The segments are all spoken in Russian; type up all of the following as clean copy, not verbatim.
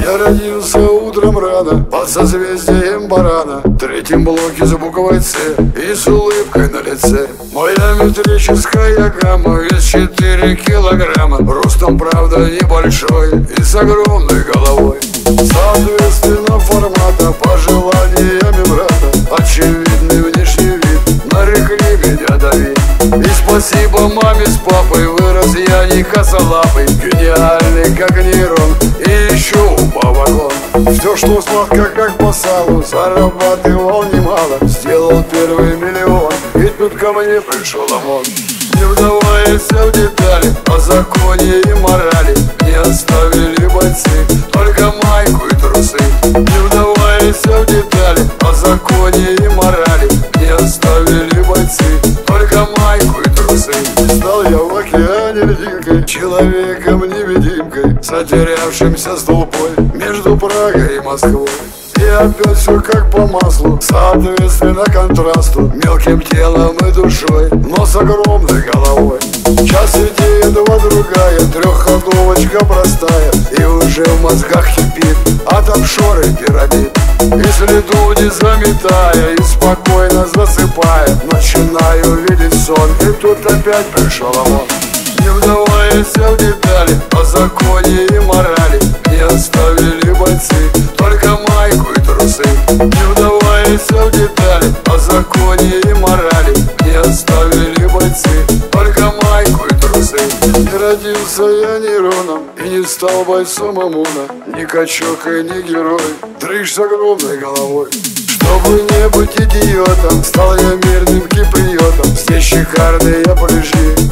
Я родился утром рано под созвездием барана, в третьем блоке за буквой С и с улыбкой на лице. Моя метрическая гамма вес 4 килограмма, ростом, правда, небольшой и с огромной головой. Соответственно формата пожеланиями брата, очевидный внешний вид нарекли меня Давид. И спасибо маме с папой, вырос я не косолапый, гениальный как нейрон и еще умовагон. Все, что сладко как по салу, зарабатывал немало, сделал первый миллион, и тут ко мне пришел ОМОН. Не вдаваясь в детали, о законе и морали не оставили бойцы, только майку и трусы. Не вдаваясь в детали, о законе и морали не оставили бойцы, только майку и трусы. Стал я в океане льдинкой, человеком-невидимкой, затерявшимся с толпой между Прагой и Москвой. И опять все как по маслу, соответственно контрасту, мелким телом и душой, но с огромной головой. Час идея, два другая, трехходовочка простая, и уже в мозгах кипит от офшора и пирамид. И следу не заметая, и спокойно засыпая, начинаю видеть сон, и тут опять пришел ОМОН. Не вдаваясь в детали, о законе и морали не оставили бойцы, только майку и трусы. Не вдаваясь в детали, о законе и морали не оставили бойцы, только майку и трусы. Не родился я нейроном и не стал бойцом ОМОНа, ни качок и ни герой, дрыщ с огромной головой. Чтобы не быть идиотом, стал я мирным киприотом, здесь шикарные пляжи,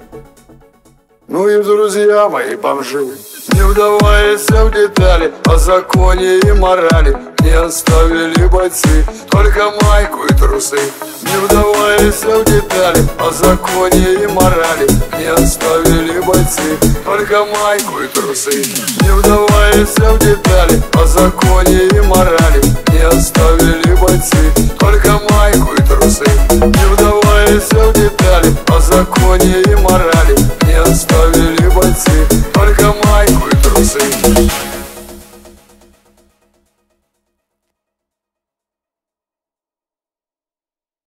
ну и друзья мои бомжи. Не вдаваясь в детали, о законе и морали не оставили бойцы, только майку и трусы. Не вдаваясь в детали, о законе и морали не оставили бойцы, только майку и трусы. Не вдаваясь в детали, о законе и морали не оставили бойцы, только майку и трусы. Не вдаваясь в детали, о законе и морали